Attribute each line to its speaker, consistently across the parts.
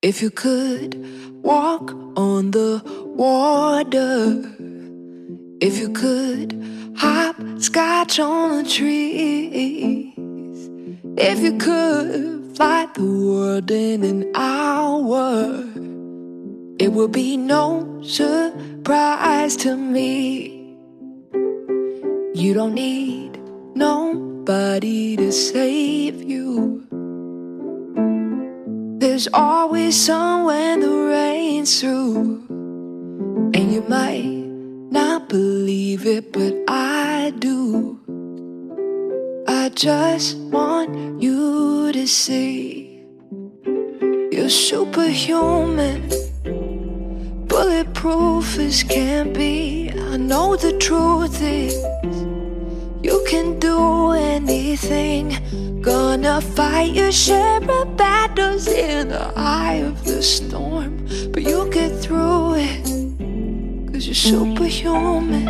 Speaker 1: If you could walk on the water, if you could hopscotch on the trees, if you could fly the world in an hour, it would be no surprise to me. You don't need nobody to save you. There's always sun when the rain's through, and you might not believe it, but I do. I just want you to see you're superhuman, bulletproof as can be. I know the truth is you can do anything. Gonna fight your share of battles in the eye of the storm, but you'll get through it, 'cause you're superhuman.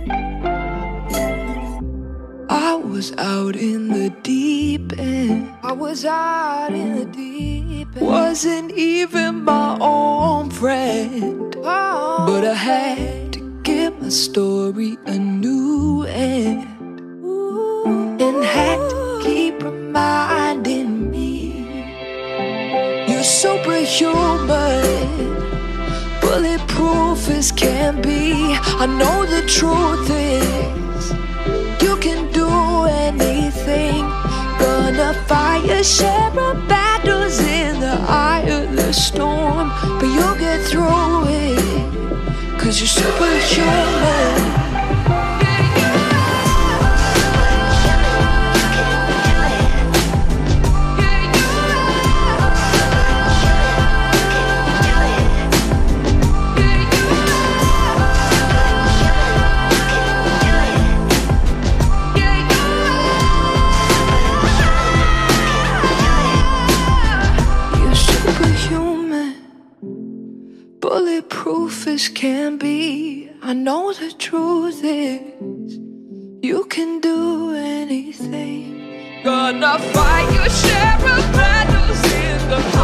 Speaker 1: I was out in the deep end. I was out in the deep end. Wasn't even my own friend, but I had to give my story a new end, and had to keep reminding me you're superhuman, bulletproof as can be. I know the truth is you can do anything. Gonna fight your share of battles in the eye of the storm, but you'll get through it, 'cause you're superhuman. Bulletproof as can be. I know the truth is you can do anything. Gonna fight your share of battles in the